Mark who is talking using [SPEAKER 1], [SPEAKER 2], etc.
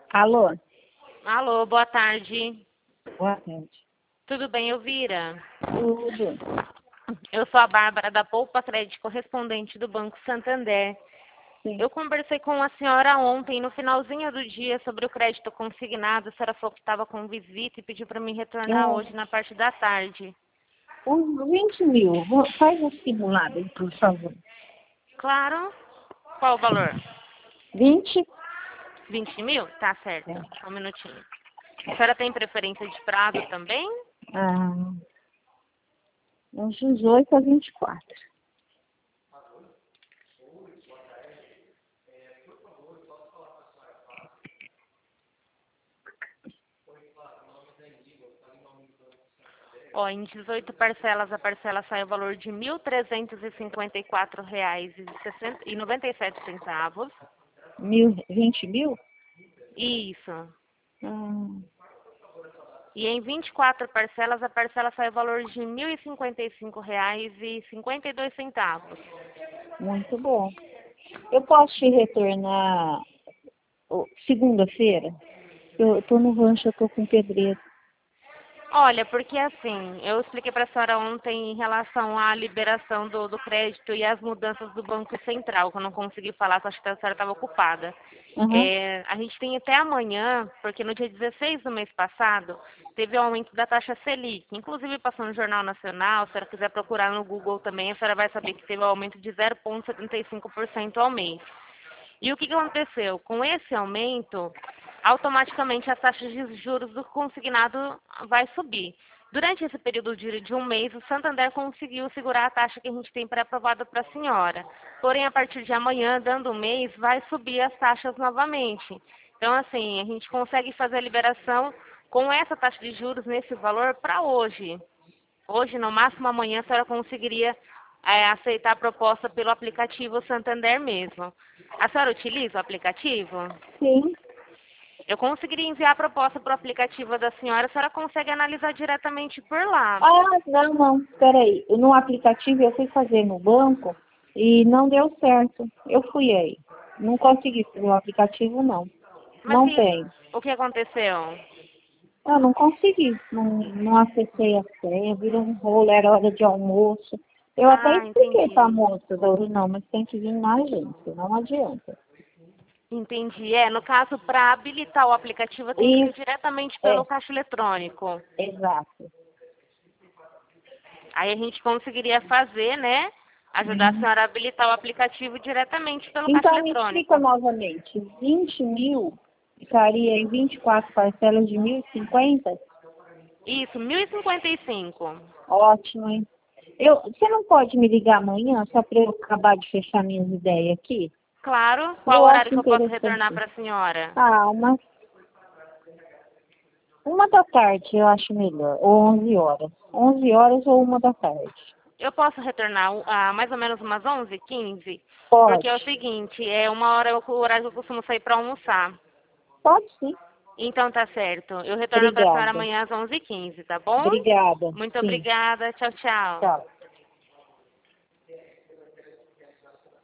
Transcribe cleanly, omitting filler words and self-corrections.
[SPEAKER 1] Alô?
[SPEAKER 2] Alô, boa tarde.
[SPEAKER 1] Boa tarde.
[SPEAKER 2] Tudo bem, Elvira?
[SPEAKER 1] Tudo.
[SPEAKER 2] Eu sou a Bárbara da Poupa Crédito, correspondente do Banco Santander.
[SPEAKER 1] Sim.
[SPEAKER 2] Eu conversei com a senhora ontem, no finalzinho do dia, sobre o crédito consignado. A senhora falou que estava com visita e pediu para mim retornar hoje na parte da tarde.
[SPEAKER 1] Uns 20 mil. Faz um simulado aí, por favor.
[SPEAKER 2] Claro. Qual o valor?
[SPEAKER 1] 20?
[SPEAKER 2] 20 mil? Tá certo.
[SPEAKER 1] É.
[SPEAKER 2] Só um minutinho. A senhora tem preferência de prazo também?
[SPEAKER 1] Ah, uns 18 a 24.
[SPEAKER 2] Ó, em 18 parcelas, a parcela sai o valor de R$ 1.354,97.
[SPEAKER 1] 20 mil?
[SPEAKER 2] Isso.
[SPEAKER 1] Ah,
[SPEAKER 2] E em 24 parcelas, a parcela sai o valor de R$ 1.055,52.
[SPEAKER 1] muito bom. Eu posso te retornar segunda-feira? Eu tô no rancho, eu tô com pedreiro.
[SPEAKER 2] Olha, porque assim, eu expliquei para a senhora ontem em relação à liberação do crédito e as mudanças do Banco Central, que eu não consegui falar, que eu acho que a senhora estava ocupada.
[SPEAKER 1] Uhum.
[SPEAKER 2] A gente tem até amanhã, porque no dia 16 do mês passado, teve o aumento da taxa Selic. Inclusive passou no Jornal Nacional, se a senhora quiser procurar no Google também, a senhora vai saber que teve o aumento de 0,75% ao mês. E o que aconteceu? Com esse aumento, automaticamente as taxas de juros do consignado vai subir. Durante esse período de um mês, o Santander conseguiu segurar a taxa que a gente tem pré-aprovada para a senhora. Porém, a partir de amanhã, dando um mês, vai subir as taxas novamente. Então, assim, a gente consegue fazer a liberação com essa taxa de juros nesse valor para hoje. Hoje, no máximo amanhã, a senhora conseguiria aceitar a proposta pelo aplicativo Santander mesmo. A senhora utiliza o aplicativo?
[SPEAKER 1] Sim.
[SPEAKER 2] Eu conseguiria enviar a proposta para o aplicativo da senhora, a senhora consegue analisar diretamente por lá.
[SPEAKER 1] Ah, não. Peraí. No aplicativo eu fui fazer no banco e não deu certo. Eu fui aí. Não consegui fazer o aplicativo, não.
[SPEAKER 2] Mas
[SPEAKER 1] Não
[SPEAKER 2] e
[SPEAKER 1] tem.
[SPEAKER 2] o que aconteceu?
[SPEAKER 1] Eu não consegui. Não acessei a senha, virou um rolo, era hora de almoço. Eu até
[SPEAKER 2] Ah,
[SPEAKER 1] expliquei para a
[SPEAKER 2] entendi.
[SPEAKER 1] moça, não, mas tem que vir na agência, não adianta.
[SPEAKER 2] Entendi. No caso, para habilitar o aplicativo, tem que ser
[SPEAKER 1] Isso,
[SPEAKER 2] diretamente
[SPEAKER 1] é,
[SPEAKER 2] pelo caixa eletrônico.
[SPEAKER 1] exato.
[SPEAKER 2] Aí a gente conseguiria fazer, né? Ajudar a
[SPEAKER 1] Uhum.
[SPEAKER 2] senhora a habilitar o aplicativo diretamente pelo caixa
[SPEAKER 1] Então, me explica
[SPEAKER 2] eletrônico.
[SPEAKER 1] novamente. 20 mil ficaria em 24 parcelas de 1.050.
[SPEAKER 2] Isso, 1.055.
[SPEAKER 1] Ótimo, hein? Você não pode me ligar amanhã só para eu acabar de fechar minhas ideias aqui?
[SPEAKER 2] Claro. Qual
[SPEAKER 1] Eu
[SPEAKER 2] horário
[SPEAKER 1] acho
[SPEAKER 2] que eu posso retornar
[SPEAKER 1] interessante.
[SPEAKER 2] para a senhora?
[SPEAKER 1] Ah, uma da tarde eu acho melhor, ou 11 horas. 11 horas ou 1 da tarde.
[SPEAKER 2] Eu posso retornar mais ou menos umas 11h15? Porque é o
[SPEAKER 1] Pode,
[SPEAKER 2] seguinte, é uma hora o horário que eu costumo sair para almoçar.
[SPEAKER 1] pode sim.
[SPEAKER 2] Então tá certo. Eu retorno para a senhora
[SPEAKER 1] Obrigada.
[SPEAKER 2] amanhã às 11h15, tá bom?
[SPEAKER 1] Obrigada,
[SPEAKER 2] Muito
[SPEAKER 1] sim.
[SPEAKER 2] obrigada. Tchau, tchau.
[SPEAKER 1] Tchau.